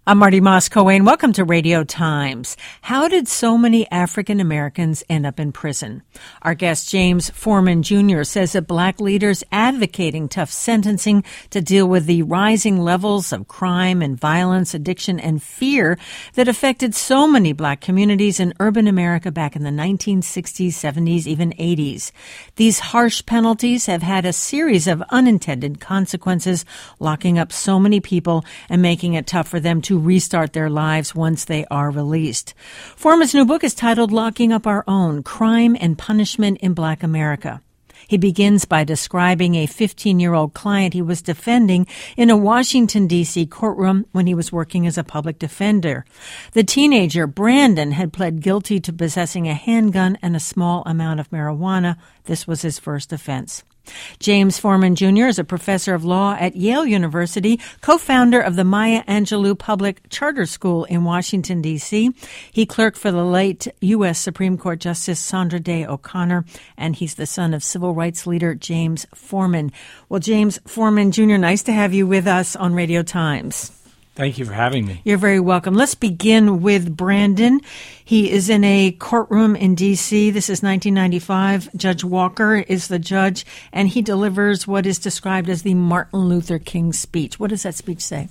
I'm Marty Moss-Coane. Welcome to Radio Times. How did so many African Americans end up in prison? Our guest, James Forman Jr., says that black leaders advocating tough sentencing to deal with the rising levels of crime and violence, addiction, and fear that affected so many black communities in urban America back in the 1960s, 70s, even 80s. These harsh penalties have had a series of unintended consequences, locking up so many people and making it tough for them to restart their lives once they are released. Forman's new book is titled Locking Up Our Own: Crime and Punishment in Black America. He begins by describing a 15-year-old client he was defending in a Washington, D.C. courtroom when he was working as a public defender. The teenager, Brandon, had pled guilty to possessing a handgun and a small amount of marijuana. This was his first offense. James Forman Jr. is a professor of law at Yale University, co-founder of the Maya Angelou Public Charter School in Washington, D.C. He clerked for the late U.S. Supreme Court Justice Sandra Day O'Connor, and he's the son of civil rights leader James Forman. Well, James Forman Jr., nice to have you with us on Radio Times. Thank you for having me. You're very welcome. Let's begin with Brandon. He is in a courtroom in D.C. This is 1995. Judge Walker is the judge, and he delivers what is described as the Martin Luther King speech. What does that speech say?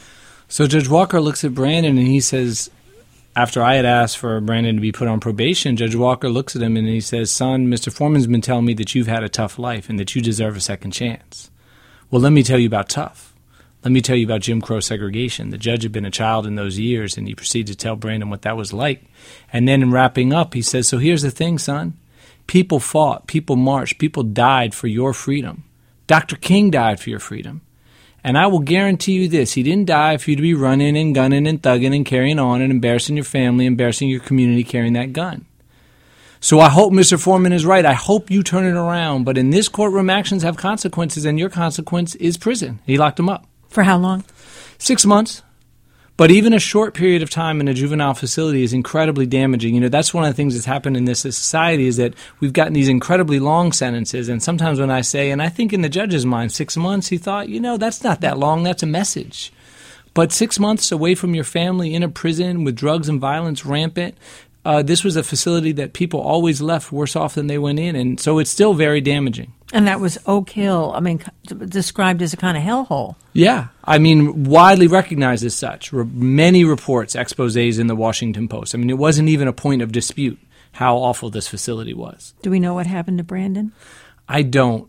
So Judge Walker looks at Brandon, and he says, after I had asked for Brandon to be put on probation, Judge Walker looks at him, and he says, "Son, Mr. Forman's been telling me that you've had a tough life and that you deserve a second chance. Well, let me tell you about tough. Let me tell you about Jim Crow segregation." The judge had been a child in those years, and he proceeded to tell Brandon what that was like. And then in wrapping up, he says, "So here's the thing, son. People fought, people marched, people died for your freedom. Dr. King died for your freedom. And I will guarantee you this, he didn't die for you to be running and gunning and thugging and carrying on and embarrassing your family, embarrassing your community carrying that gun. So I hope Mr. Forman is right. I hope you turn it around. But in this courtroom, actions have consequences, and your consequence is prison." He locked him up. For how long? 6 months. But even a short period of time in a juvenile facility is incredibly damaging. You know, that's one of the things that's happened in this society is that we've gotten these incredibly long sentences. And sometimes when I say, and I think in the judge's mind, 6 months, he thought, that's not that long. That's a message. But 6 months away from your family in a prison with drugs and violence rampant, this was a facility that people always left worse off than they went in. And so it's still very damaging. And that was Oak Hill, described as a kind of hellhole. Yeah. Widely recognized as such. Many reports, exposés in the Washington Post. It wasn't even a point of dispute how awful this facility was. Do we know what happened to Brandon? I don't.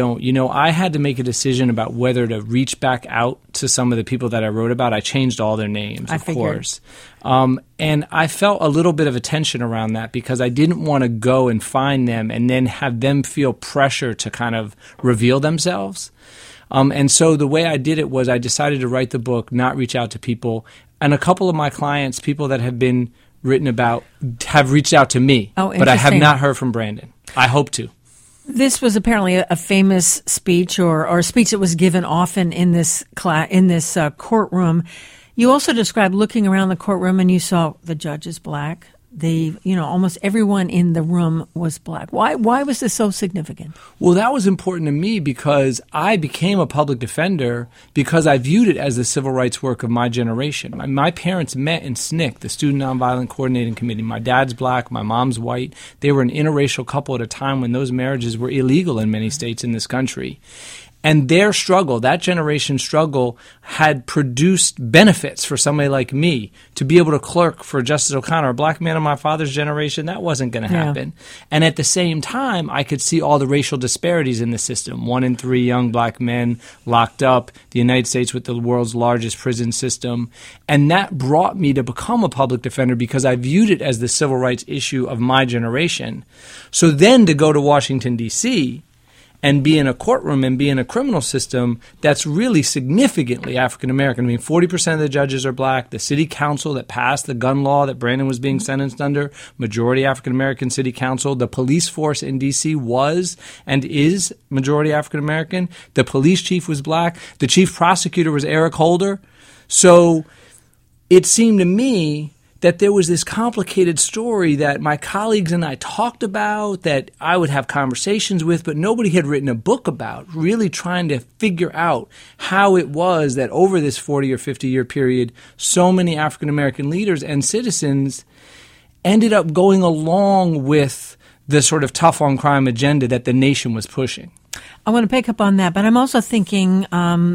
I had to make a decision about whether to reach back out to some of the people that I wrote about. I changed all their names, of course. And I felt a little bit of a tension around that because I didn't want to go and find them and then have them feel pressure to kind of reveal themselves. And so the way I did it was I decided to write the book, not reach out to people. And a couple of my clients, people that have been written about, have reached out to me. Oh, but I have not heard from Brandon. I hope to. This was apparently a famous speech or a speech that was given often in this courtroom. You also described looking around the courtroom and you saw the judge is black. Almost everyone in the room was black. Why was this so significant? Well, that was important to me because I became a public defender because I viewed it as the civil rights work of my generation. My parents met in SNCC, the Student Nonviolent Coordinating Committee. My dad's black, my mom's white. They were an interracial couple at a time when those marriages were illegal in many states in this country. And their struggle, that generation's struggle, had produced benefits for somebody like me to be able to clerk for Justice O'Connor, a black man of my father's generation. That wasn't going to happen. Yeah. And at the same time, I could see all the racial disparities in the system. 1 in 3 young black men locked up, the United States with the world's largest prison system. And that brought me to become a public defender because I viewed it as the civil rights issue of my generation. So then to go to Washington, D.C., and be in a courtroom and be in a criminal system that's really significantly African-American. 40% of the judges are black. The city council that passed the gun law that Brandon was being sentenced under, majority African-American city council. The police force in D.C. was and is majority African-American. The police chief was black. The chief prosecutor was Eric Holder. So it seemed to me that there was this complicated story that my colleagues and I talked about, that I would have conversations with, but nobody had written a book about, really trying to figure out how it was that over this 40 or 50-year period, so many African-American leaders and citizens ended up going along with the sort of tough on crime agenda that the nation was pushing. I want to pick up on that, but I'm also thinking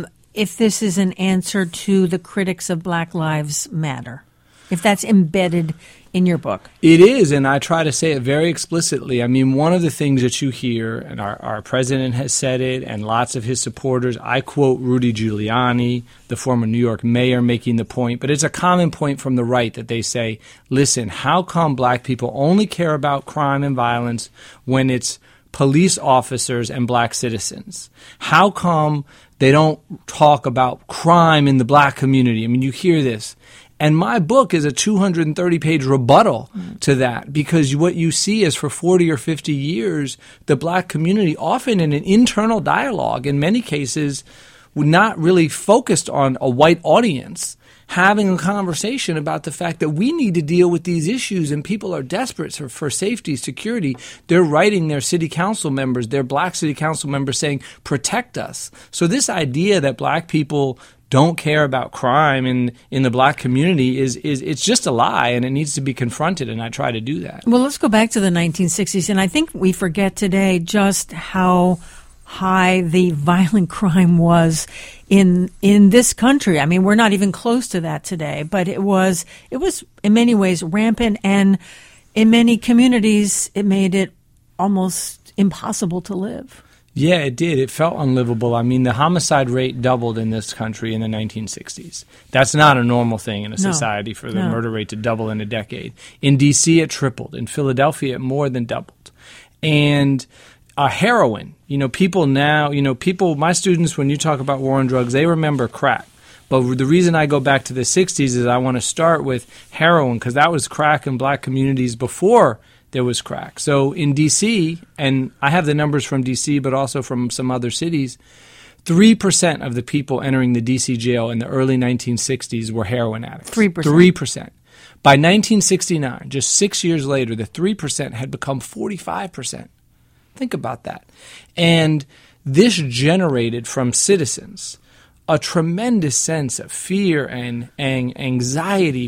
if this is an answer to the critics of Black Lives Matter, if that's embedded in your book. It is, and I try to say it very explicitly. I mean, one of the things that you hear, and our president has said it, and lots of his supporters, I quote Rudy Giuliani, the former New York mayor, making the point, but it's a common point from the right that they say, listen, how come black people only care about crime and violence when it's police officers and black citizens? How come they don't talk about crime in the black community? I mean, you hear this. And my book is a 230-page rebuttal to that, because what you see is for 40 or 50 years, the black community, often in an internal dialogue, in many cases, not really focused on a white audience, having a conversation about the fact that we need to deal with these issues, and people are desperate for safety, security. They're writing their city council members, their black city council members, saying, protect us. So this idea that black people don't care about crime in the black community is it's just a lie, and it needs to be confronted, and I try to do that. Well, let's go back to the 1960s, and I think we forget today just how high the violent crime was in this country. I mean, we're not even close to that today, but it was in many ways rampant, and in many communities it made it almost impossible to live. Yeah, it did. It felt unlivable. I mean, the homicide rate doubled in this country in the 1960s. That's not a normal thing in a society for the murder rate to double in a decade. In D.C., it tripled. In Philadelphia, it more than doubled. And heroin, people now, my students, when you talk about war on drugs, they remember crack. But the reason I go back to the 60s is I want to start with heroin, because that was crack in black communities before there was crack. So in D.C., and I have the numbers from D.C., but also from some other cities, 3% of the people entering the D.C. jail in the early 1960s were heroin addicts. 3%. 3%. By 1969, just 6 years later, the 3% had become 45%. Think about that. And this generated from citizens a tremendous sense of fear and anxiety.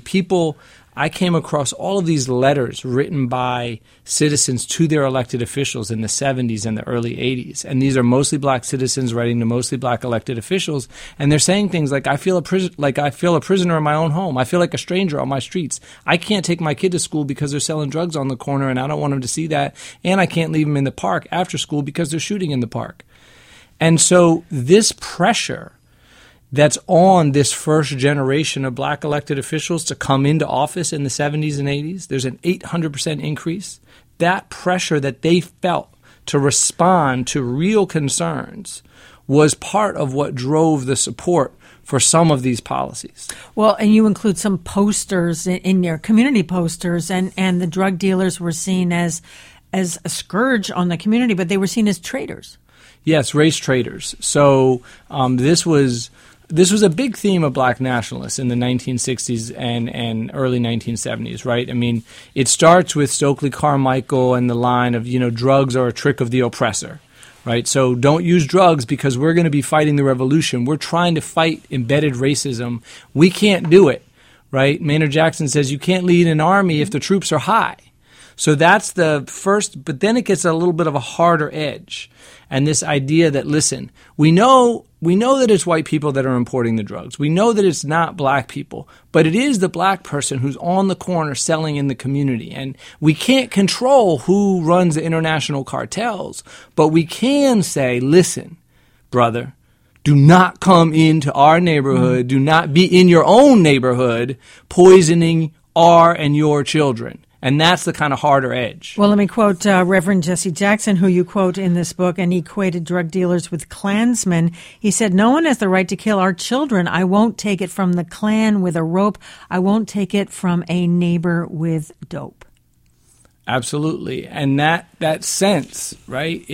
I came across all of these letters written by citizens to their elected officials in the 70s and the early 80s. And these are mostly black citizens writing to mostly black elected officials. And they're saying things like, I feel a prisoner in my own home. I feel like a stranger on my streets. I can't take my kid to school because they're selling drugs on the corner, and I don't want him to see that. And I can't leave him in the park after school because they're shooting in the park. And so this pressure that's on this first generation of black elected officials to come into office in the 70s and 80s, there's an 800% increase. That pressure that they felt to respond to real concerns was part of what drove the support for some of these policies. Well, and you include some posters in your community posters, and the drug dealers were seen as a scourge on the community, but they were seen as traitors. Yes, race traitors. So this was a big theme of black nationalists in the 1960s and early 1970s, right? I mean, it starts with Stokely Carmichael and the line of, drugs are a trick of the oppressor, right? So don't use drugs because we're going to be fighting the revolution. We're trying to fight embedded racism. We can't do it, right? Maynard Jackson says you can't lead an army if the troops are high. So that's the first, but then it gets a little bit of a harder edge. And this idea that, listen, we know that it's white people that are importing the drugs. We know that it's not black people, but it is the black person who's on the corner selling in the community. And we can't control who runs the international cartels, but we can say, listen, brother, do not come into our neighborhood. Do not be in your own neighborhood poisoning our and your children. And that's the kind of harder edge. Well, let me quote Reverend Jesse Jackson, who you quote in this book, and he equated drug dealers with Klansmen. He said, "No one has the right to kill our children. I won't take it from the Klan with a rope. I won't take it from a neighbor with dope." Absolutely. And that sense, right?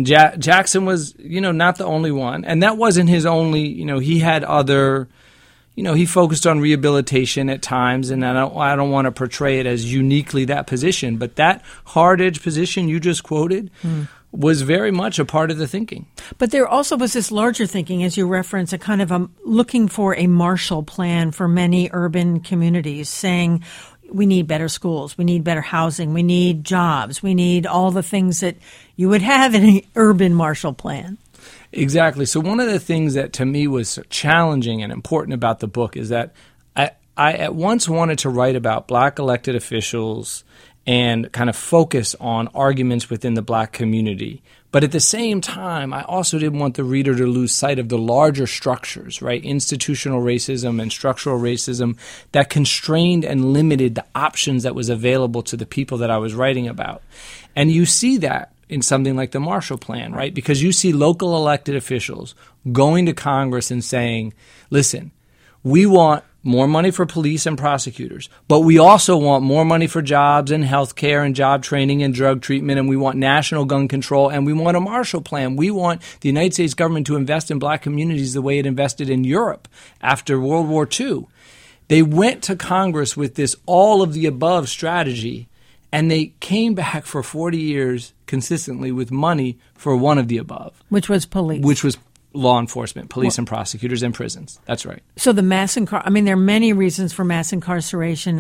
Jackson was, not the only one. And that wasn't his only, he had other he focused on rehabilitation at times, and I don't want to portray it as uniquely that position, but that hard-edge position you just quoted was very much a part of the thinking. But there also was this larger thinking, as you reference, a kind of looking for a Marshall Plan for many urban communities, saying we need better schools, we need better housing, we need jobs, we need all the things that you would have in an urban Marshall Plan. Exactly. So one of the things that to me was challenging and important about the book is that I at once wanted to write about black elected officials and kind of focus on arguments within the black community. But at the same time, I also didn't want the reader to lose sight of the larger structures, right? Institutional racism and structural racism that constrained and limited the options that was available to the people that I was writing about. And you see that in something like the Marshall Plan, right? Because you see local elected officials going to Congress and saying, listen, we want more money for police and prosecutors, but we also want more money for jobs and health care and job training and drug treatment, and we want national gun control, and we want a Marshall Plan. We want the United States government to invest in black communities the way it invested in Europe after World War II. They went to Congress with this all-of-the-above strategy, and they came back for 40 years consistently with money for one of the above. Which was police. Which was law enforcement, police and prosecutors and prisons. That's right. So the mass there are many reasons for mass incarceration.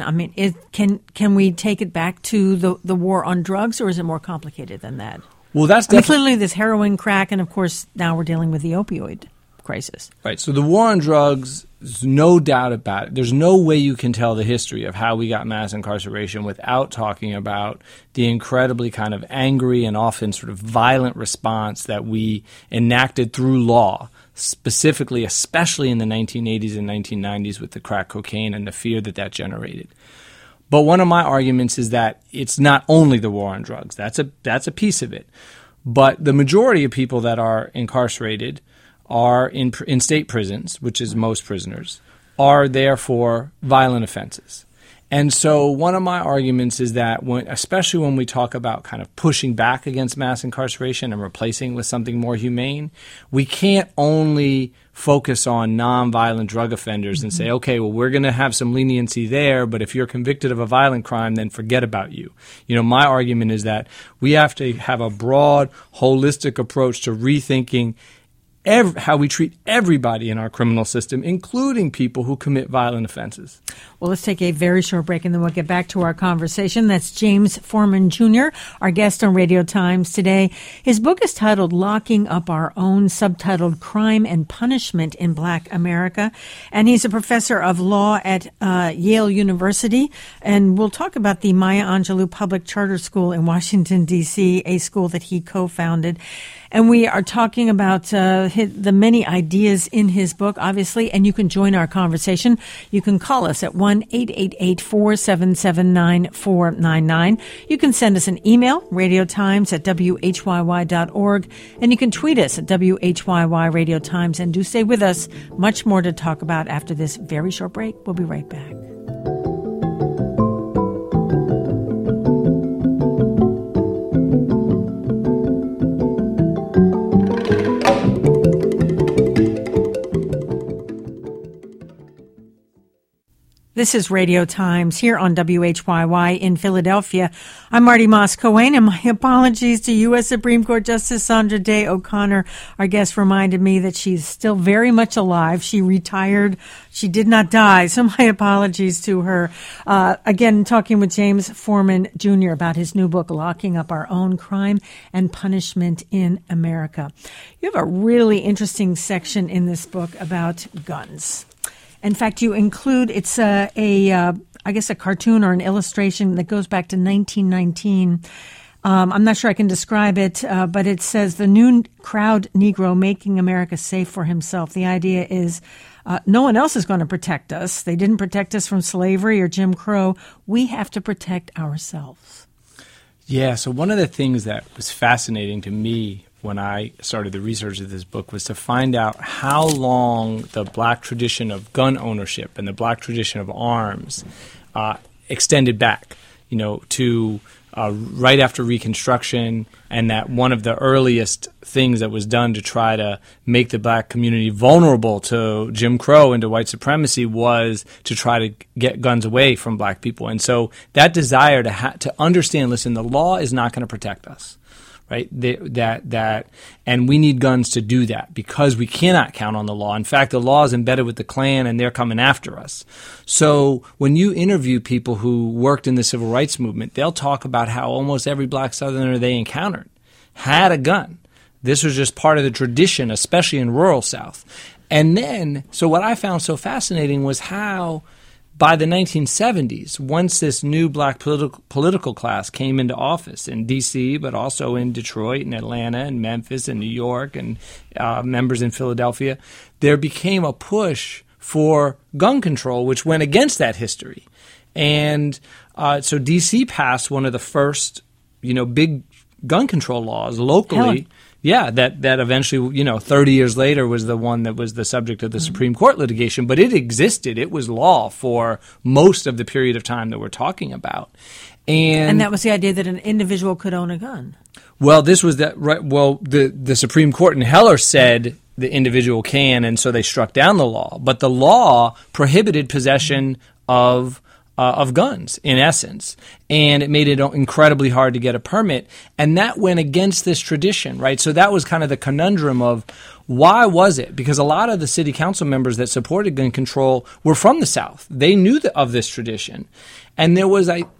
Can we take it back to the war on drugs, or is it more complicated than that? Well, that's definitely clearly there's heroin, crack, and of course now we're dealing with the opioid crisis. Right. So the war on drugs, there's no doubt about it. There's no way you can tell the history of how we got mass incarceration without talking about the incredibly kind of angry and often sort of violent response that we enacted through law, specifically, especially in the 1980s and 1990s with the crack cocaine and the fear that generated. But one of my arguments is that it's not only the war on drugs. That's a piece of it. But the majority of people that are incarcerated are in state prisons, which is most prisoners, are there for violent offenses. And so one of my arguments is that especially when we talk about kind of pushing back against mass incarceration and replacing with something more humane, we can't only focus on nonviolent drug offenders and say, okay, well, we're going to have some leniency there, but if you're convicted of a violent crime, then forget about you. My argument is that we have to have a broad, holistic approach to rethinking how we treat everybody in our criminal system, including people who commit violent offenses. Well, let's take a very short break, and then we'll get back to our conversation. That's James Forman Jr., our guest on Radio Times today. His book is titled Locking Up Our Own, subtitled Crime and Punishment in Black America. And he's a professor of law at Yale University. And we'll talk about the Maya Angelou Public Charter School in Washington, D.C., a school that he co-founded. And we are talking about the many ideas in his book, obviously, and you can join our conversation. You can call us at 1-888-477-9499. You can send us an email, radiotimes@whyy.org, and you can tweet us at WHYY Radio Times. And do stay with us. Much more to talk about after this very short break. We'll be right back. This is Radio Times here on WHYY in Philadelphia. I'm Marty Moss-Cohen, and my apologies to U.S. Supreme Court Justice Sandra Day O'Connor. Our guest reminded me that she's still very much alive. She retired. She did not die, so my apologies to her. Again, talking with James Forman Jr. about his new book, Locking Up Our Own, Crime and Punishment in America. You have a really interesting section in this book about guns. In fact, you include, it's I guess a cartoon or an illustration that goes back to 1919. I'm not sure I can describe it, but it says, the new crowd Negro making America safe for himself. The idea is no one else is going to protect us. They didn't protect us from slavery or Jim Crow. We have to protect ourselves. Yeah, so one of the things that was fascinating to me when I started the research of this book was to find out how long the black tradition of gun ownership and the black tradition of arms extended back. to right after Reconstruction, and that one of the earliest things that was done to try to make the black community vulnerable to Jim Crow and to white supremacy was to try to get guns away from black people. And so that desire to understand, listen, the law is not going to protect us. Right? And we need guns to do that because we cannot count on the law. In fact, the law is embedded with the Klan and they're coming after us. So when you interview people who worked in the civil rights movement, they'll talk about how almost every black Southerner they encountered had a gun. This was just part of the tradition, especially in rural South. And then, so what I found so fascinating was how by the 1970s, once this new black political class came into office in D.C., but also in Detroit and Atlanta and Memphis and New York and members in Philadelphia, there became a push for gun control, which went against that history. And so D.C. passed one of the first, big gun control laws locally. Yeah, that eventually, 30 years later was the one that was the subject of the Supreme Court litigation. But it existed. It was law for most of the period of time that we're talking about. And that was the idea that an individual could own a gun. Well, this was that. Right. Well, the Supreme Court in Heller said the individual can, and so they struck down the law. But the law prohibited possession of guns, in essence, and it made it incredibly hard to get a permit, and that went against this tradition, right? So that was kind of the conundrum of why was it? Because a lot of the city council members that supported gun control were from the South. They knew of this tradition, and there was I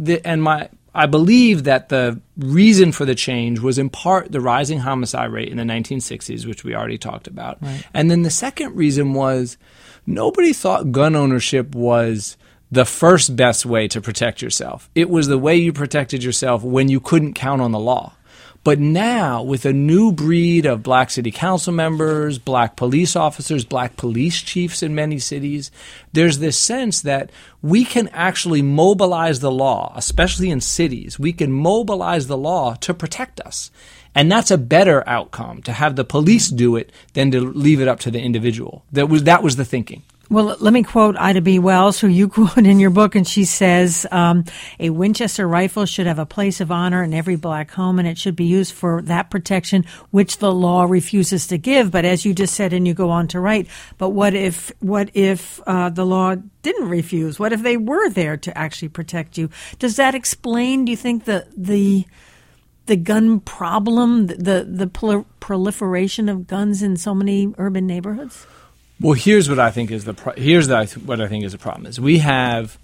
believe that the reason for the change was in part the rising homicide rate in the 1960s, which we already talked about, right. And then the second reason was nobody thought gun ownership was the first best way to protect yourself. It was the way you protected yourself when you couldn't count on the law. But now, with a new breed of black city council members, black police officers, black police chiefs in many cities, there's this sense that we can actually mobilize the law, especially in cities. We can mobilize the law to protect us. And that's a better outcome, to have the police do it than to leave it up to the individual. That was the thinking. Well, let me quote Ida B. Wells, who you quote in your book, and she says, a Winchester rifle should have a place of honor in every black home, and it should be used for that protection which the law refuses to give. But as you just said, and you go on to write, but what if the law didn't refuse? What if they were there to actually protect you? Does that explain, do you think, the gun problem, the proliferation of guns in so many urban neighborhoods? Well, here's what I think is the problem is we have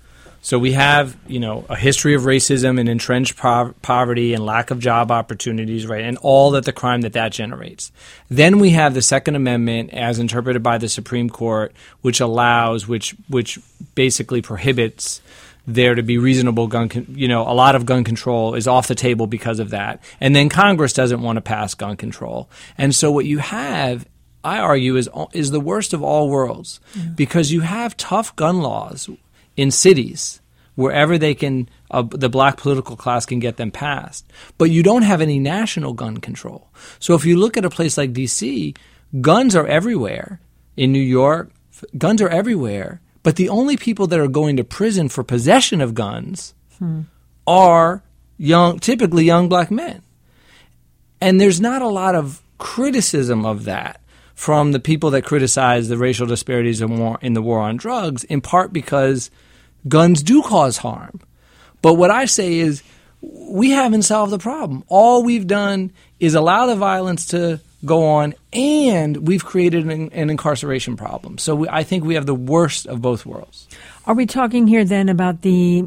a history of racism and entrenched poverty and lack of job opportunities, right, and all that the crime that generates. Then we have the Second Amendment as interpreted by the Supreme Court, which basically prohibits there to be reasonable a lot of gun control is off the table because of that. And then Congress doesn't want to pass gun control. And so what you have, I argue, is the worst of all worlds, because you have tough gun laws in cities wherever they can, the black political class can get them passed, but you don't have any national gun control. So if you look at a place like D.C., guns are everywhere. In New York, guns are everywhere, but the only people that are going to prison for possession of guns are typically young black men, and there's not a lot of criticism of that from the people that criticize the racial disparities in the war on drugs, in part because guns do cause harm. But what I say is we haven't solved the problem. All we've done is allow the violence to go on, and we've created an incarceration problem. So I think we have the worst of both worlds. Are we talking here then about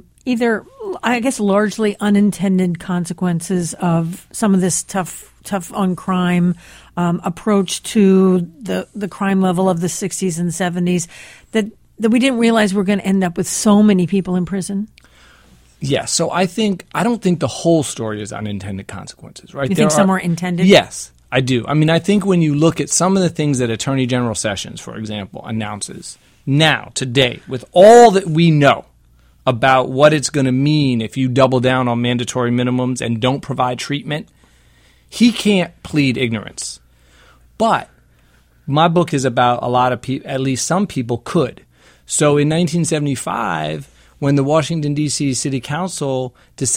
largely unintended consequences of some of this tough on crime approach to the crime level of the 60s and 70s that we didn't realize we're going to end up with so many people in prison? Yeah, so I don't think the whole story is unintended consequences, right? You think some are intended? Yes, I do. I mean, I think when you look at some of the things that Attorney General Sessions, for example, announces now, today, with all that we know about what it's going to mean if you double down on mandatory minimums and don't provide treatment, he can't plead ignorance. But my book is about a lot of people, at least some people could. So in 1975, when the Washington, D.C. City Council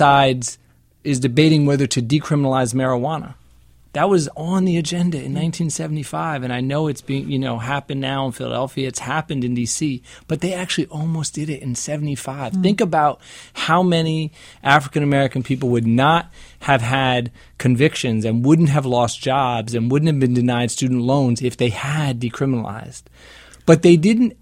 is debating whether to decriminalize marijuana. That was on the agenda in 1975, and I know it's being, happened now in Philadelphia. It's happened in D.C., but they actually almost did it in 75. Think about how many African-American people would not have had convictions and wouldn't have lost jobs and wouldn't have been denied student loans if they had decriminalized. But they didn't.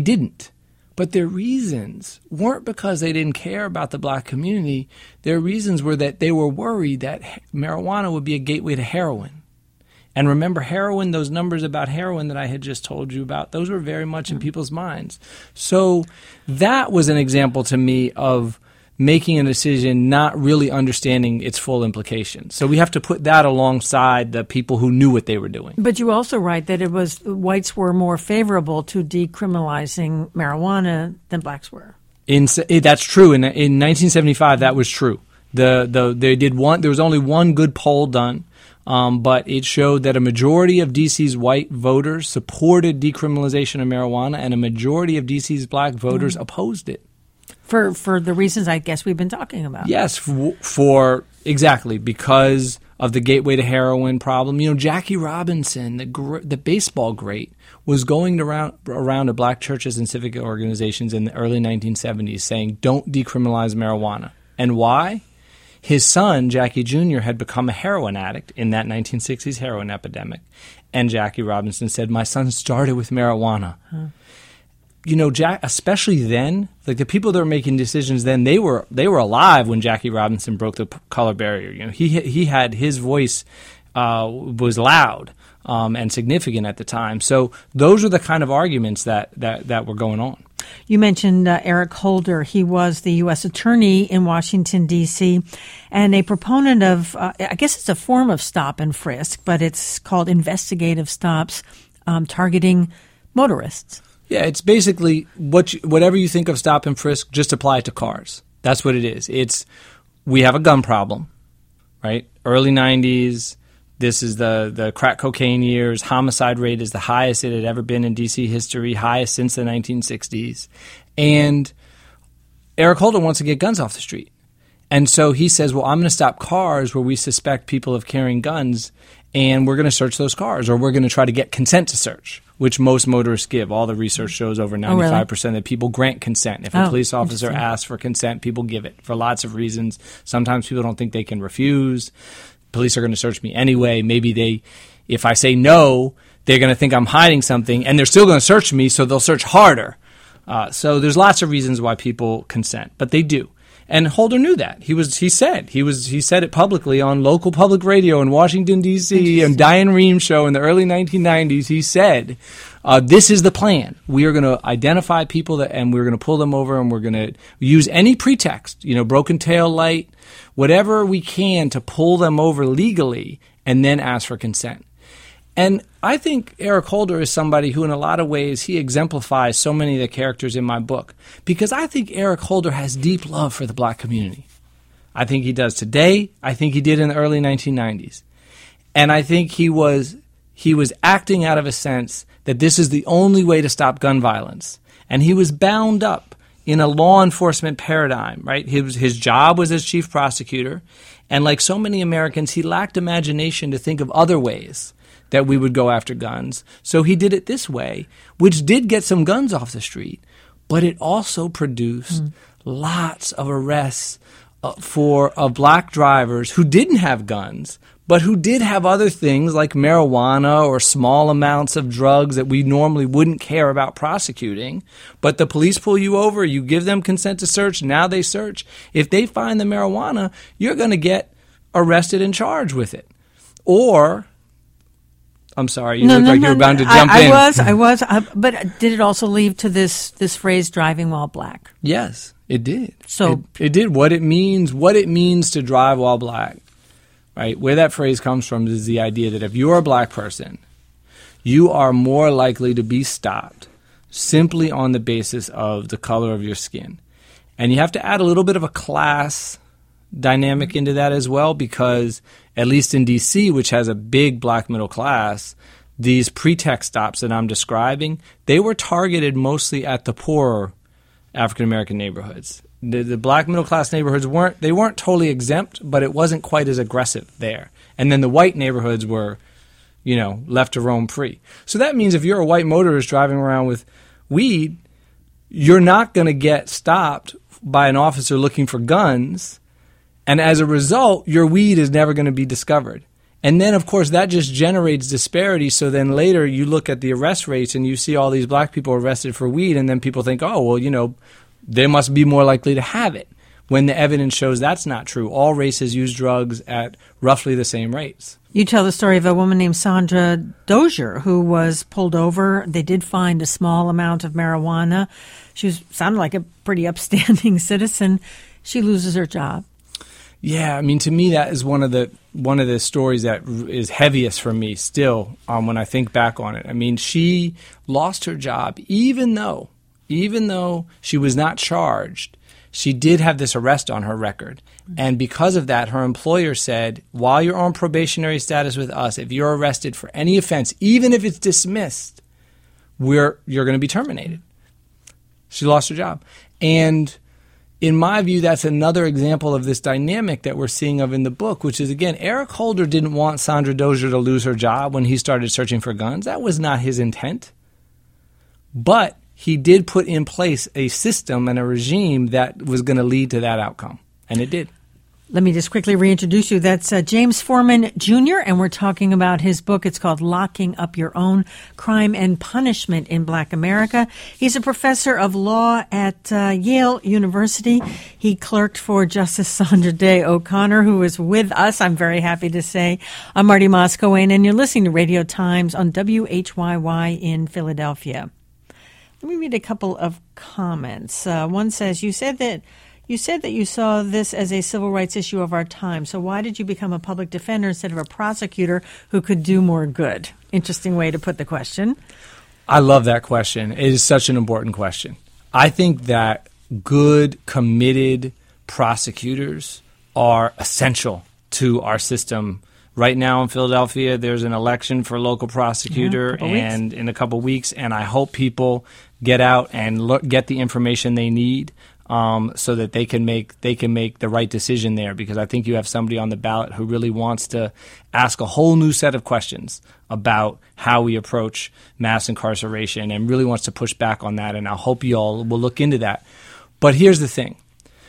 But their reasons weren't because they didn't care about the black community. Their reasons were that they were worried that marijuana would be a gateway to heroin. And remember, heroin, those numbers about heroin that I had just told you about, those were very much in people's minds. So that was an example to me of making a decision not really understanding its full implications. So we have to put that alongside the people who knew what they were doing. But you also write that whites were more favorable to decriminalizing marijuana than blacks were. That's true. In 1975, that was true. There was only one good poll done, but it showed that a majority of D.C.'s white voters supported decriminalization of marijuana, and a majority of D.C.'s black voters opposed it. For the reasons I guess we've been talking about. Yes, exactly, because of the gateway to heroin problem. Jackie Robinson, the baseball great, was going around to black churches and civic organizations in the early 1970s saying, don't decriminalize marijuana. And why? His son, Jackie Jr., had become a heroin addict in that 1960s heroin epidemic. And Jackie Robinson said, my son started with marijuana. Jack, especially then, like the people that were making decisions then, they were alive when Jackie Robinson broke the color barrier. He had his voice was loud and significant at the time. So those are the kind of arguments that were going on. You mentioned Eric Holder. He was the U.S. Attorney in Washington, D.C., and a proponent of, I guess it's a form of stop and frisk, but it's called investigative stops targeting motorists. Yeah, it's basically whatever you think of stop and frisk, just apply it to cars. That's what it is. We have a gun problem, right? Early 90s, this is the crack cocaine years. Homicide rate is the highest it had ever been in D.C. history, highest since the 1960s. And Eric Holder wants to get guns off the street. And so he says, well, I'm going to stop cars where we suspect people of carrying guns, and we're going to search those cars, or we're going to try to get consent to search, which most motorists give. All the research shows over 95% that people grant consent. If a police officer asks for consent, people give it for lots of reasons. Sometimes people don't think they can refuse. Police are going to search me anyway. Maybe if I say no, they're going to think I'm hiding something, and they're still going to search me, so they'll search harder. So there's lots of reasons why people consent, but they do. And Holder knew that. He said it publicly on local public radio in Washington, D.C., and Diane Rehm show in the early 1990s. He said, this is the plan. We are going to identify people and we're going to pull them over, and we're going to use any pretext, broken tail light, whatever we can to pull them over legally and then ask for consent. And I think Eric Holder is somebody who, in a lot of ways, he exemplifies so many of the characters in my book, because I think Eric Holder has deep love for the black community. I think he does today. I think he did in the early 1990s. And I think he was acting out of a sense that this is the only way to stop gun violence. And he was bound up in a law enforcement paradigm, right? His job was as chief prosecutor. And like so many Americans, he lacked imagination to think of other ways that we would go after guns. So he did it this way, which did get some guns off the street, but it also produced lots of arrests of black drivers who didn't have guns, but who did have other things like marijuana or small amounts of drugs that we normally wouldn't care about prosecuting. But the police pull you over, you give them consent to search, now they search. If they find the marijuana, you're going to get arrested and charged with it. Or... I'm sorry, you look like you were bound to jump in. I was. But did it also lead to this phrase, driving while black? Yes, it did. So it did. What it means to drive while black, right? Where that phrase comes from is the idea that if you're a black person, you are more likely to be stopped simply on the basis of the color of your skin. And you have to add a little bit of a class dynamic into that as well, because at least in D.C., which has a big black middle class, these pretext stops that I'm describing, they were targeted mostly at the poorer African-American neighborhoods. The black middle-class neighborhoods weren't totally exempt, but it wasn't quite as aggressive there. And then the white neighborhoods were, left to roam free. So that means if you're a white motorist driving around with weed, you're not going to get stopped by an officer looking for guns. And as a result, your weed is never going to be discovered. And then, of course, that just generates disparity. So then later you look at the arrest rates and you see all these black people arrested for weed, and then people think, oh, well, they must be more likely to have it, when the evidence shows that's not true. All races use drugs at roughly the same rates. You tell the story of a woman named Sandra Dozier who was pulled over. They did find a small amount of marijuana. She sounded like a pretty upstanding citizen. She loses her job. Yeah, I mean, to me, that is one of the stories that is heaviest for me still when I think back on it. I mean, she lost her job even though she was not charged. She did have this arrest on her record. And because of that, her employer said, while you're on probationary status with us, if you're arrested for any offense, even if it's dismissed, you're going to be terminated. She lost her job. And in my view, that's another example of this dynamic that we're seeing of in the book, which is, again, Eric Holder didn't want Sandra Dozier to lose her job when he started searching for guns. That was not his intent. But he did put in place a system and a regime that was going to lead to that outcome, and it did. Let me just quickly reintroduce you. That's James Forman, Jr., and we're talking about his book. It's called Locking Up Your Own, Crime and Punishment in Black America. He's a professor of law at Yale University. He clerked for Justice Sandra Day O'Connor, who is with us, I'm very happy to say. I'm Marty Moscowane, and you're listening to Radio Times on WHYY in Philadelphia. Let me read a couple of comments. One says, you said that you saw this as a civil rights issue of our time. So why did you become a public defender instead of a prosecutor who could do more good? Interesting way to put the question. I love that question. It is such an important question. I think that good, committed prosecutors are essential to our system. Right now in Philadelphia, there's an election for local prosecutor in a couple weeks, and I hope people get out and get the information they need so that they can make the right decision there, because I think you have somebody on the ballot who really wants to ask a whole new set of questions about how we approach mass incarceration and really wants to push back on that, and I hope you all will look into that. But here's the thing.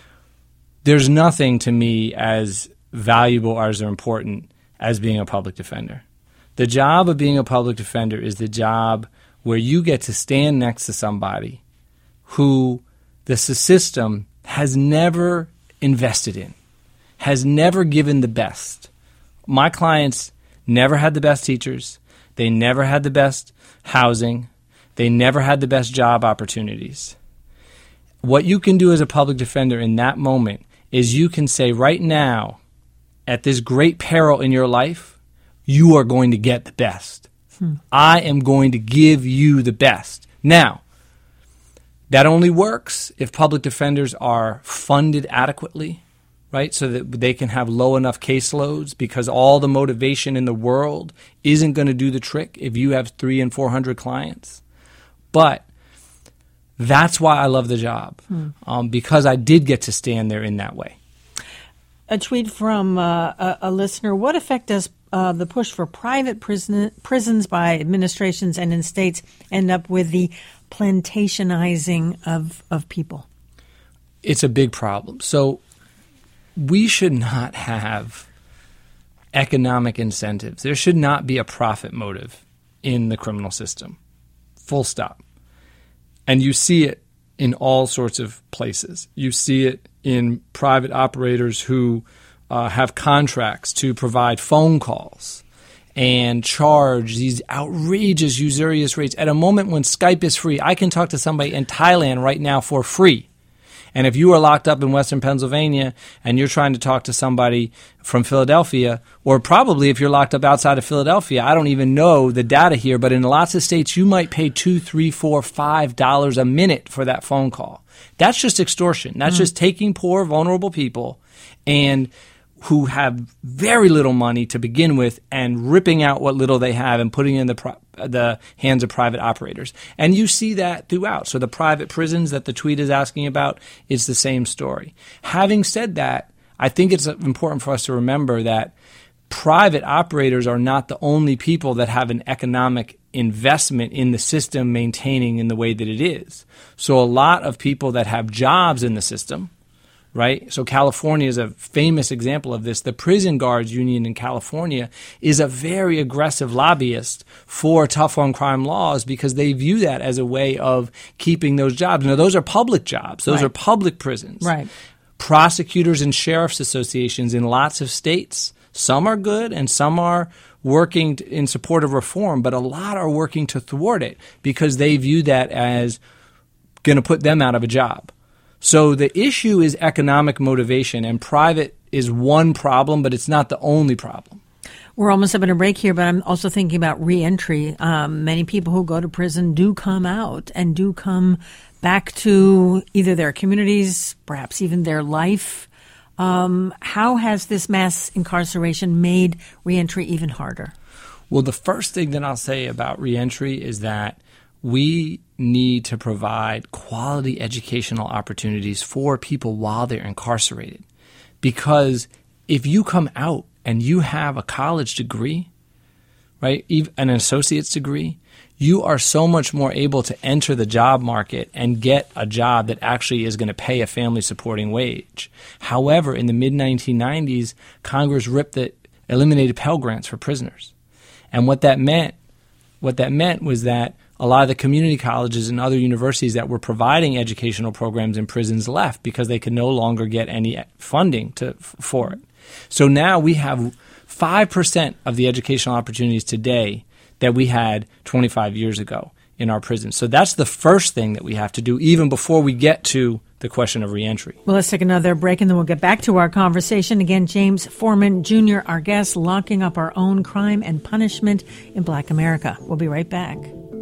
There's nothing to me as valuable or as important as being a public defender. The job of being a public defender is the job where you get to stand next to somebody who the system has never invested in, has never given the best. My clients never had the best teachers. They never had the best housing. They never had the best job opportunities. What you can do as a public defender in that moment is you can say right now, at this great peril in your life, you are going to get the best. I am going to give you the best. Now, that only works if public defenders are funded adequately, right, so that they can have low enough caseloads, because all the motivation in the world isn't going to do the trick if you have 300 and 400 clients. But that's why I love the job, because I did get to stand there in that way. A tweet from a listener. What effect does the push for private prisons by administrations and in states end up with the plantationizing of people? It's a big problem. So we should not have economic incentives. There should not be a profit motive in the criminal system. Full stop. And you see it in all sorts of places. You see it in private operators who have contracts to provide phone calls and charge these outrageous, usurious rates. At a moment when Skype is free, I can talk to somebody in Thailand right now for free. And if you are locked up in Western Pennsylvania and you're trying to talk to somebody from Philadelphia, or probably if you're locked up outside of Philadelphia, I don't even know the data here, but in lots of states you might pay $2, $3, $4, $5 a minute for that phone call. That's just extortion. That's just taking poor, vulnerable people and who have very little money to begin with and ripping out what little they have and putting it in the the hands of private operators. And you see that throughout. So the private prisons that the tweet is asking about, it's the same story. Having said that, I think it's important for us to remember that private operators are not the only people that have an economic investment in the system maintaining in the way that it is. So a lot of people that have jobs in the system, right? So California is a famous example of this. The prison guards union in California is a very aggressive lobbyist for tough on crime laws because they view that as a way of keeping those jobs. Now, those are public jobs. Those are public prisons. Right. Prosecutors and sheriff's associations in lots of states, some are good and some are working in support of reform, but a lot are working to thwart it because they view that as going to put them out of a job. So the issue is economic motivation, and private is one problem, but it's not the only problem. We're almost up in a break here, but I'm also thinking about reentry. Many people who go to prison do come out and do come back to either their communities, perhaps even their life. How has this mass incarceration made reentry even harder? Well, the first thing that I'll say about reentry is that we need to provide quality educational opportunities for people while they're incarcerated. Because if you come out and you have a college degree, right, an associate's degree, you are so much more able to enter the job market and get a job that actually is going to pay a family supporting wage. However, in the mid-1990s, Congress eliminated Pell Grants for prisoners. And what that meant was that a lot of the community colleges and other universities that were providing educational programs in prisons left because they could no longer get any funding for it. So now we have 5% of the educational opportunities today that we had 25 years ago in our prisons. So that's the first thing that we have to do even before we get to the question of reentry. Well, let's take another break and then we'll get back to our conversation. Again, James Forman Jr., our guest, locking up our own crime and punishment in Black America. We'll be right back.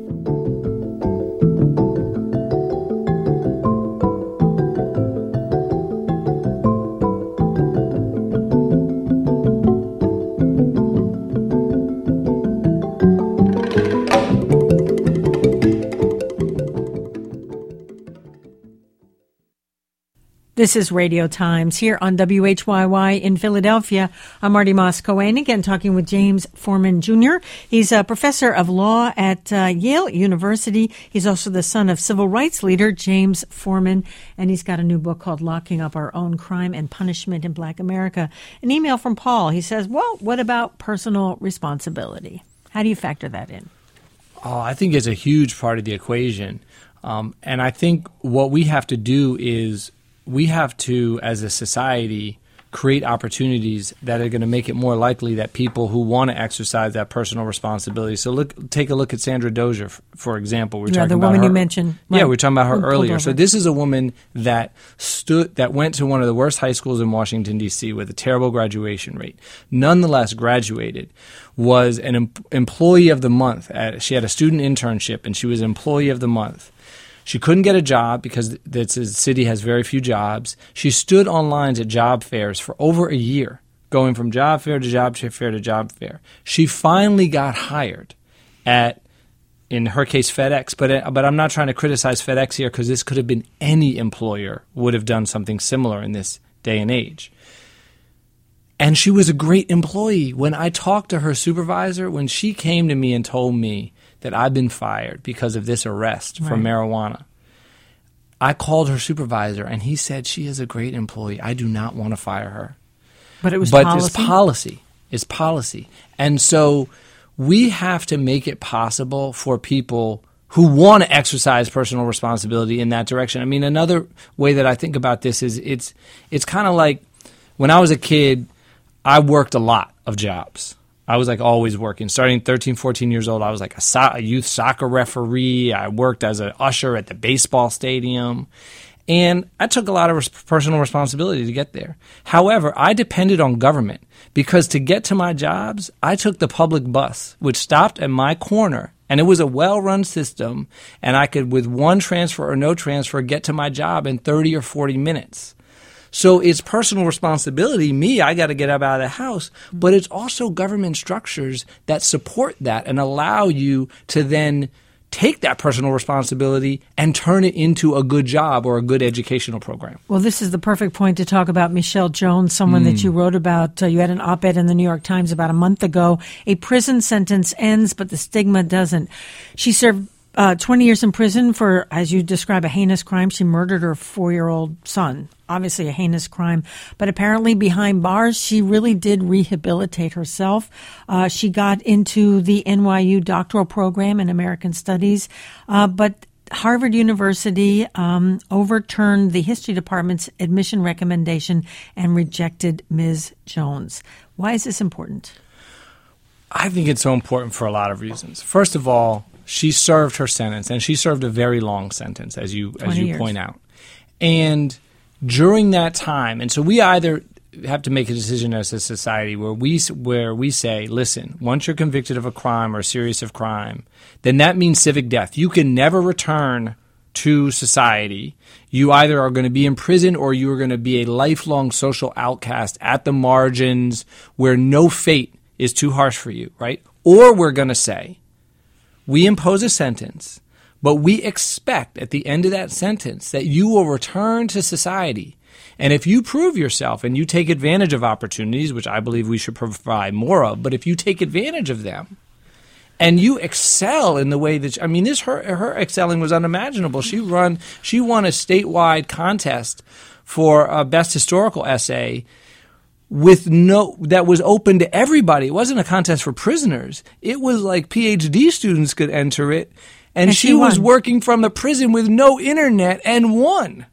This is Radio Times here on WHYY in Philadelphia. I'm Marty Moss-Cohen, again talking with James Forman Jr. He's a professor of law at Yale University. He's also the son of civil rights leader James Forman, and he's got a new book called Locking Up Our Own Crime and Punishment in Black America. An email from Paul. He says, well, what about personal responsibility? How do you factor that in? Oh, I think it's a huge part of the equation. And I think what we have to do is we have to, as a society, create opportunities that are going to make it more likely that people who want to exercise that personal responsibility. So take a look at Sandra Dozier, for example. We're talking the about woman her. You mentioned. Right. Yeah, we were talking about her earlier. So this is a woman that went to one of the worst high schools in Washington, D.C. with a terrible graduation rate. Nonetheless, graduated, was an employee of the month. She had a student internship, and she was employee of the month. She couldn't get a job because the city has very few jobs. She stood on lines at job fairs for over a year, going from job fair to job fair to job fair. She finally got hired at, in her case, FedEx. But I'm not trying to criticize FedEx here because this could have been any employer would have done something similar in this day and age. And she was a great employee. When I talked to her supervisor, when she came to me and told me that I've been fired because of this arrest for marijuana, I called her supervisor, and he said she is a great employee. I do not want to fire her. But it's policy. It's policy. And so we have to make it possible for people who want to exercise personal responsibility in that direction. I mean, another way that I think about this is it's kind of like when I was a kid, I worked a lot of jobs. I was like always working. Starting 13, 14 years old, I was like a youth soccer referee. I worked as an usher at the baseball stadium. And I took a lot of personal responsibility to get there. However, I depended on government because to get to my jobs, I took the public bus, which stopped at my corner. And it was a well-run system. And I could, with one transfer or no transfer, get to my job in 30 or 40 minutes. So it's personal responsibility. I got to get up out of the house. But it's also government structures that support that and allow you to then take that personal responsibility and turn it into a good job or a good educational program. Well, this is the perfect point to talk about Michelle Jones, someone that you wrote about. You had an op-ed in the New York Times about a month ago. A prison sentence ends, but the stigma doesn't. She served 20 years in prison for, as you describe, a heinous crime. She murdered her 4-year-old son. Obviously a heinous crime. But apparently behind bars, she really did rehabilitate herself. She got into the NYU doctoral program in American Studies. But Harvard University overturned the history department's admission recommendation and rejected Ms. Jones. Why is this important? I think it's so important for a lot of reasons. First of all, she served her sentence, and she served a very long sentence, as you point out. And during that time, and so we either have to make a decision as a society where we say, listen, once you're convicted of a crime or a series of crime, then that means civic death. You can never return to society. You either are going to be in prison or you are going to be a lifelong social outcast at the margins where no fate is too harsh for you, right? Or we're going to say, we impose a sentence, but we expect at the end of that sentence that you will return to society. And if you prove yourself and you take advantage of opportunities, which I believe we should provide more of, but if you take advantage of them and you excel in the way that, her excelling was unimaginable. She won a statewide contest for a best historical essay that was open to everybody. It wasn't a contest for prisoners. It was like PhD students could enter it. And she was working from the prison with no internet and won.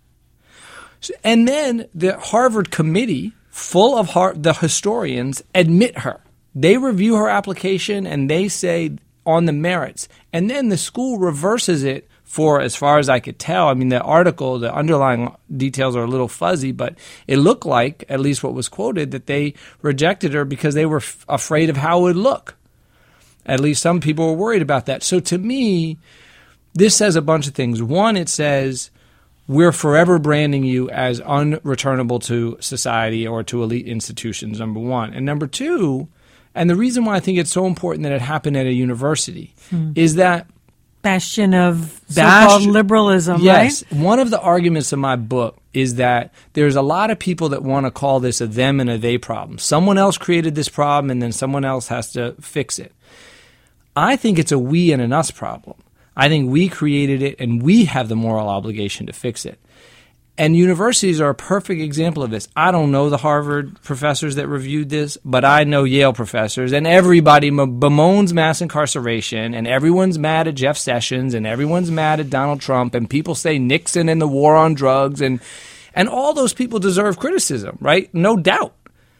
And then the Harvard committee, full of the historians, admit her. They review her application and they say on the merits. And then the school reverses it for, as far as I could tell, the article, the underlying details are a little fuzzy, but it looked like, at least what was quoted, that they rejected her because they were afraid of how it would look. At least some people were worried about that. So to me, this says a bunch of things. One, it says we're forever branding you as unreturnable to society or to elite institutions, number one. And number two, and the reason why I think it's so important that it happened at a university is that bastion of so-called liberalism, yes, right? One of the arguments in my book is that there's a lot of people that want to call this a them and a they problem. Someone else created this problem and then someone else has to fix it. I think it's a we and an us problem. I think we created it and we have the moral obligation to fix it. And universities are a perfect example of this. I don't know the Harvard professors that reviewed this, but I know Yale professors, and everybody bemoans mass incarceration, and everyone's mad at Jeff Sessions, and everyone's mad at Donald Trump, and people say Nixon and the war on drugs, and all those people deserve criticism, right? No doubt.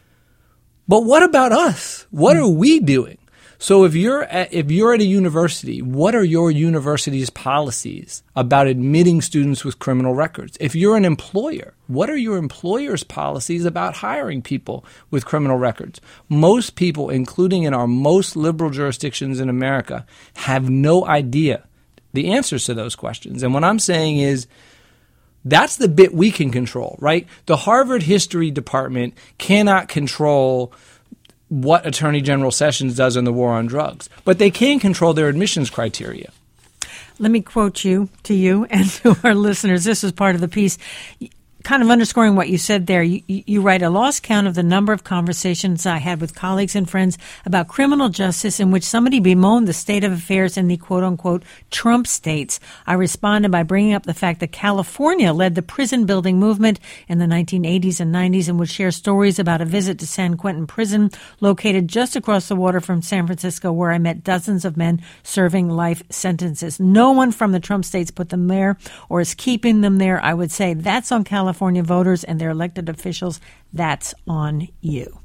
But what about us? What are we doing? So if you're at a university, what are your university's policies about admitting students with criminal records? If you're an employer, what are your employer's policies about hiring people with criminal records? Most people, including in our most liberal jurisdictions in America, have no idea the answers to those questions. And what I'm saying is that's the bit we can control, right? The Harvard History Department cannot control what Attorney General Sessions does in the war on drugs, but they can control their admissions criteria. Let me quote you and to our listeners. This is part of the piece. Kind of underscoring what you said there, you write, a lost count of the number of conversations I had with colleagues and friends about criminal justice in which somebody bemoaned the state of affairs in the quote-unquote Trump states. I responded by bringing up the fact that California led the prison building movement in the 1980s and 90s and would share stories about a visit to San Quentin Prison, located just across the water from San Francisco, where I met dozens of men serving life sentences. No one from the Trump states put them there or is keeping them there. I would say that's on California voters and their elected officials. That's on you.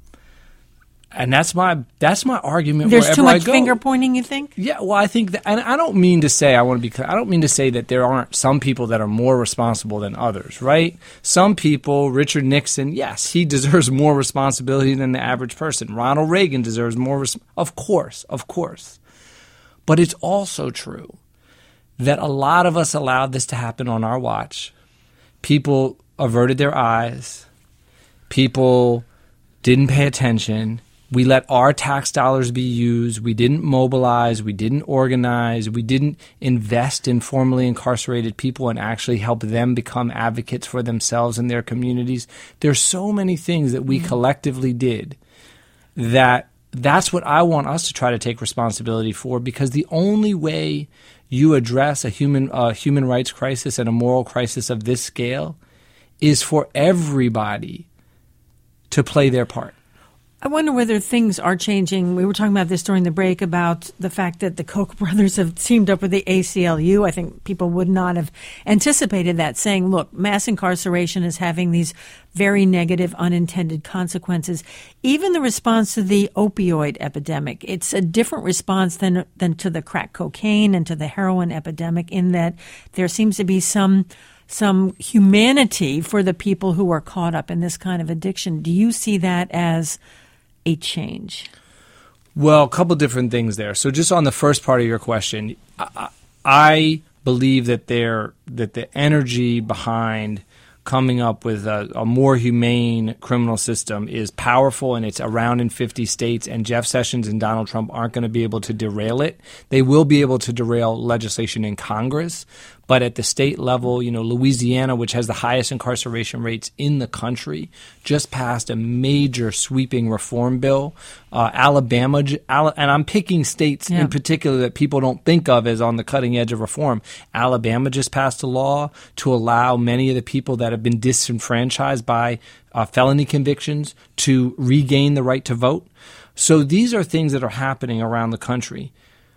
And that's my argument. There's too much I go. Finger pointing, you think? Yeah, well, I think that, and I don't mean to say I don't mean to say that there aren't some people that are more responsible than others, right? Some people, Richard Nixon, yes, he deserves more responsibility than the average person. Ronald Reagan deserves more, of course. But it's also true that a lot of us allowed this to happen on our watch. People averted their eyes. People didn't pay attention. We let our tax dollars be used. We didn't mobilize. We didn't organize. We didn't invest in formerly incarcerated people and actually help them become advocates for themselves and their communities. There's so many things that we collectively did that's what I want us to try to take responsibility for, because the only way you address a human rights crisis and a moral crisis of this scale is for everybody to play their part. I wonder whether things are changing. We were talking about this during the break about the fact that the Koch brothers have teamed up with the ACLU. I think people would not have anticipated that, saying, look, mass incarceration is having these very negative unintended consequences. Even the response to the opioid epidemic, it's a different response than to the crack cocaine and to the heroin epidemic, in that there seems to be some humanity for the people who are caught up in this kind of addiction. Do you see that as a change? Well, a couple different things there. So just on the first part of your question, I believe that the energy behind coming up with a more humane criminal system is powerful, and it's around in 50 states, and Jeff Sessions and Donald Trump aren't going to be able to derail it. They will be able to derail legislation in Congress, but at the state level, Louisiana, which has the highest incarceration rates in the country, just passed a major sweeping reform bill. Alabama, and I'm picking states in particular that people don't think of as on the cutting edge of reform. Alabama just passed a law to allow many of the people that have been disenfranchised by felony convictions to regain the right to vote. So these are things that are happening around the country.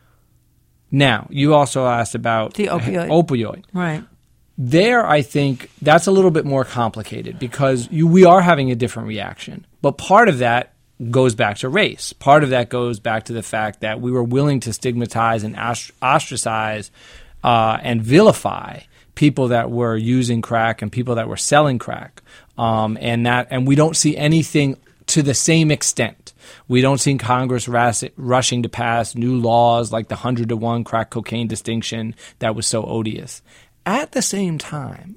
Now, you also asked about the opioid. Right. There, I think that's a little bit more complicated, because we are having a different reaction. But part of that goes back to race. Part of that goes back to the fact that we were willing to stigmatize and ostracize and vilify people that were using crack and people that were selling crack. And we don't see anything to the same extent. We don't see Congress rushing to pass new laws like the 100-to-1 crack cocaine distinction that was so odious. At the same time,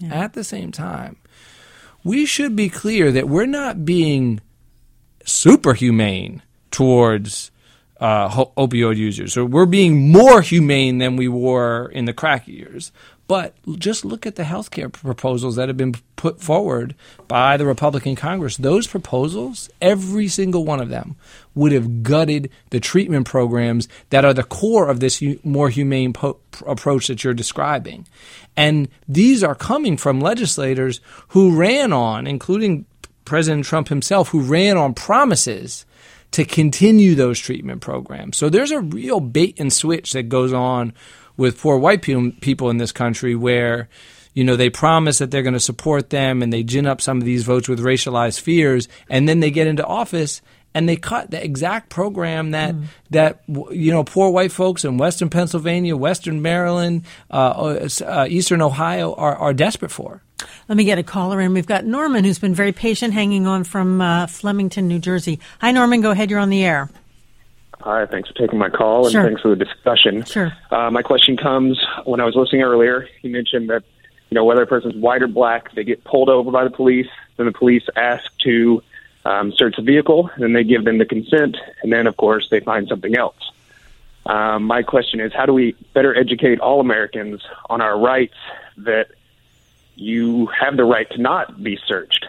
we should be clear that we're not being super humane towards opioid users. So we're being more humane than we were in the crack years. But just look at the health care proposals that have been put forward by the Republican Congress. Those proposals, every single one of them, would have gutted the treatment programs that are the core of this more humane approach that you're describing. And these are coming from legislators who ran on, including President Trump himself, who ran on promises to continue those treatment programs. So there's a real bait and switch that goes on with poor white people in this country, where, they promise that they're going to support them and they gin up some of these votes with racialized fears, and then they get into office and they cut the exact program that poor white folks in Western Pennsylvania, Western Maryland, Eastern Ohio are desperate for. Let me get a caller in. We've got Norman, who's been very patient, hanging on from Flemington, New Jersey. Hi, Norman. Go ahead. You're on the air. Hi, thanks for taking my call, and thanks for the discussion. Sure. My question comes, when I was listening earlier, you mentioned that, whether a person's white or black, they get pulled over by the police, then the police ask to search the vehicle, and then they give them the consent, and then, of course, they find something else. My question is, how do we better educate all Americans on our rights, that you have the right to not be searched?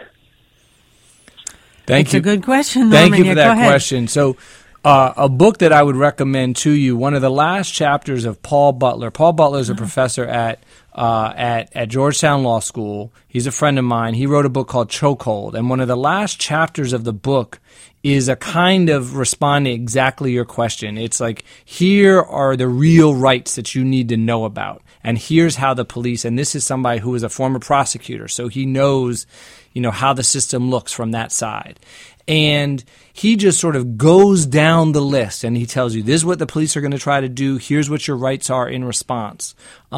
Thank you. That's a good question, Norman. Thank you for that question. So, a book that I would recommend to you, one of the last chapters of Paul Butler. Paul Butler is a professor at Georgetown Law School. He's a friend of mine. He wrote a book called Chokehold, and one of the last chapters of the book is a kind of responding exactly your question. It's like, here are the real rights that you need to know about, and here's how the police, and this is somebody who is a former prosecutor, so he knows, how the system looks from that side. And he just sort of goes down the list, and he tells you, this is what the police are going to try to do. Here's what your rights are in response.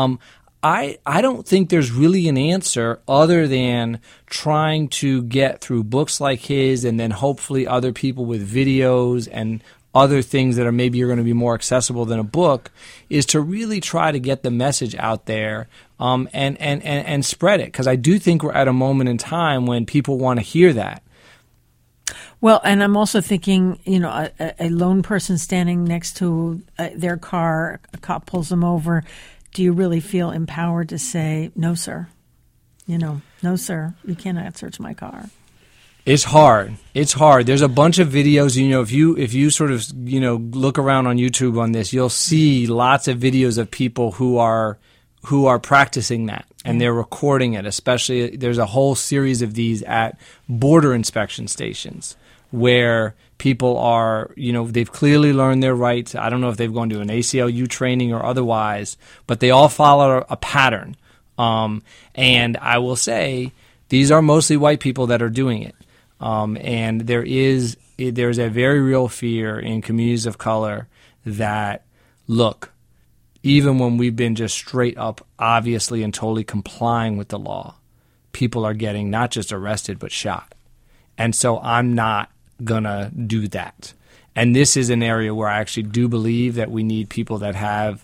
I don't think there's really an answer other than trying to get through books like his, and then hopefully other people with videos and other things that are maybe are going to be more accessible than a book, is to really try to get the message out there and spread it, because I do think we're at a moment in time when people want to hear that. Well, and I'm also thinking, a lone person standing next to their car, a cop pulls them over. Do you really feel empowered to say, no, sir? No, sir, you cannot search my car. It's hard. There's a bunch of videos. If you sort of look around on YouTube on this, you'll see lots of videos of people who are practicing that, and they're recording it. Especially, there's a whole series of these at border inspection stations where people are, they've clearly learned their rights. I don't know if they've gone to an ACLU training or otherwise, but they all follow a pattern. And I will say these are mostly white people that are doing it. And there's a very real fear in communities of color that, look, even when we've been just straight up, obviously and totally complying with the law, people are getting not just arrested but shot. And so I'm not going to do that. And this is an area where I actually do believe that we need people that have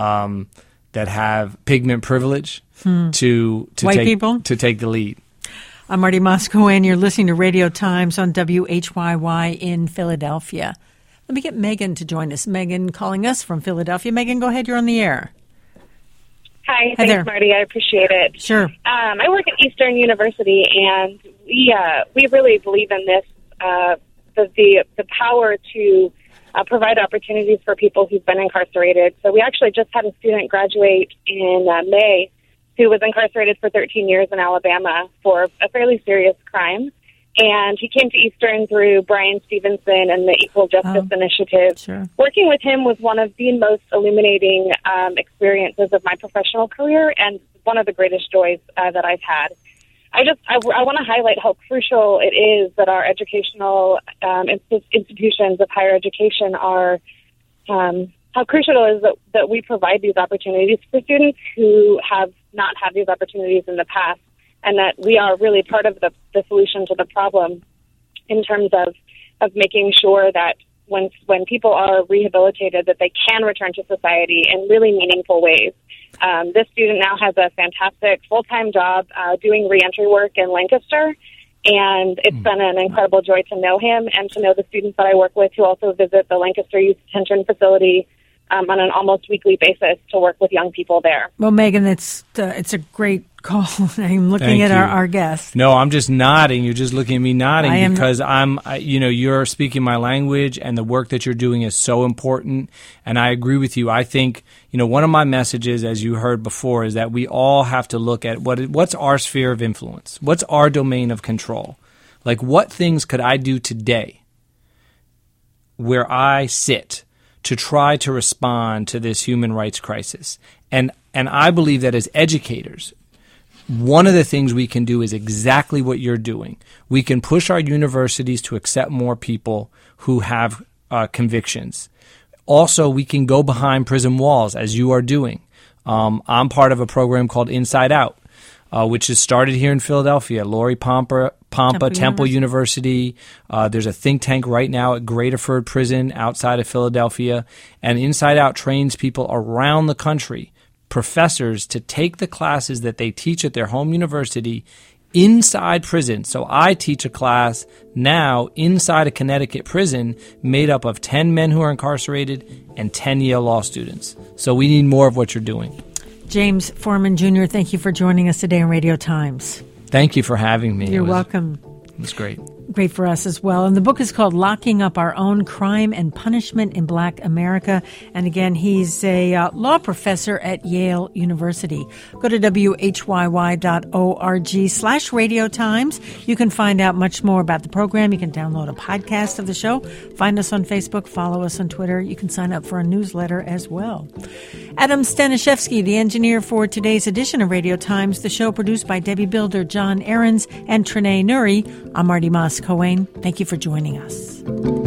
pigment privilege to take the lead. I'm Marty Moss-Cohen. You're listening to Radio Times on WHYY in Philadelphia. Let me get Megan to join us. Megan calling us from Philadelphia. Megan, go ahead. You're on the air. Hi, thanks, there. Marty. I appreciate it. Sure. I work at Eastern University, and we really believe in this, the power to provide opportunities for people who've been incarcerated. So we actually just had a student graduate in May who was incarcerated for 13 years in Alabama for a fairly serious crime. And he came to Eastern through Brian Stevenson and the Equal Justice Initiative. Sure. Working with him was one of the most illuminating experiences of my professional career and one of the greatest joys that I've had. I want to highlight how crucial it is that our educational institutions of higher education are, how crucial it is that we provide these opportunities for students who have not had these opportunities in the past, and that we are really part of the solution to the problem in terms of making sure that when people are rehabilitated, that they can return to society in really meaningful ways. This student now has a fantastic full-time job doing reentry work in Lancaster, and it's been an incredible joy to know him and to know the students that I work with who also visit the Lancaster Youth Detention Facility on an almost weekly basis to work with young people there. Well, Megan, it's a great call. I'm looking at our guest. No, I'm just nodding. You're just looking at me nodding because you're speaking my language, and the work that you're doing is so important. And I agree with you. I think, one of my messages, as you heard before, is that we all have to look at what's our sphere of influence? What's our domain of control? Like, what things could I do today where I sit to try to respond to this human rights crisis? And I believe that as educators, one of the things we can do is exactly what you're doing. We can push our universities to accept more people who have convictions. Also, we can go behind prison walls, as you are doing. I'm part of a program called Inside Out, which is started here in Philadelphia. Lori Pompa, Temple University. There's a think tank right now at Graterford Prison outside of Philadelphia. And Inside Out trains people around the country, professors, to take the classes that they teach at their home university inside prison. So I teach a class now inside a Connecticut prison made up of 10 men who are incarcerated and 10 Yale law students. So we need more of what you're doing. James Foreman, Jr., thank you for joining us today on Radio Times. Thank you for having me. You're welcome. It was great. Great for us as well. And the book is called Locking Up Our Own: Crime and Punishment in Black America. And again, he's a law professor at Yale University. Go to whyy.org/Radio Times. You can find out much more about the program. You can download a podcast of the show. Find us on Facebook. Follow us on Twitter. You can sign up for a newsletter as well. Adam Staniszewski, the engineer for today's edition of Radio Times. The show produced by Debbie Builder, John Ahrens, and Trinae Nuri. I'm Marty Moss-Cohen. Thank you for joining us.